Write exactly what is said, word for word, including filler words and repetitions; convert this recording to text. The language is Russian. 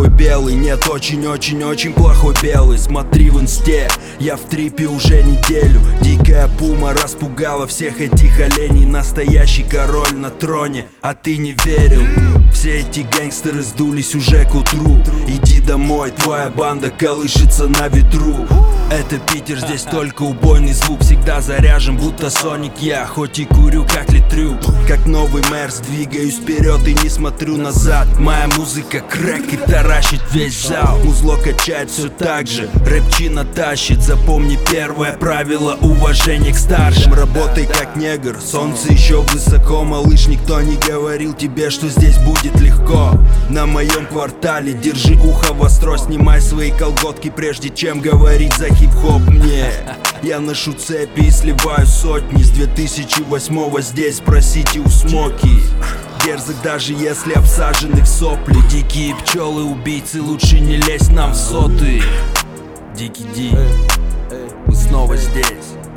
плохой белый, нет, очень-очень-очень плохой белый. Смотри в инсте, я в трипе уже неделю. Дикая пума распугала всех этих оленей. Настоящий король на троне, а ты не верил. Все эти гангстеры сдулись уже к утру. Иди домой, твоя банда колышется на ветру. Это Питер, здесь только убойный звук. Всегда заряжен, будто Соник я. Хоть и курю, как литрю. Как новый Мерс, двигаюсь вперед и не смотрю назад. Моя музыка крэк и таращит весь зал. Музло качает все так же, рэпчина тащит. Запомни первое правило: уважение к старшим. Работай как негр, солнце еще высоко. Малыш, никто не говорил тебе, что здесь будет легко. На моем квартале держи ухо востро. Снимай свои колготки, прежде чем говорить за хип-хоп мне. Я ношу цепи и сливаю сотни. С две тысячи восьмого здесь спросите у Смоки. Дерзок, даже если обсажены в сопли. Дикие пчелы, убийцы, лучше не лезь нам в соты. Дикий Ди, мы снова здесь.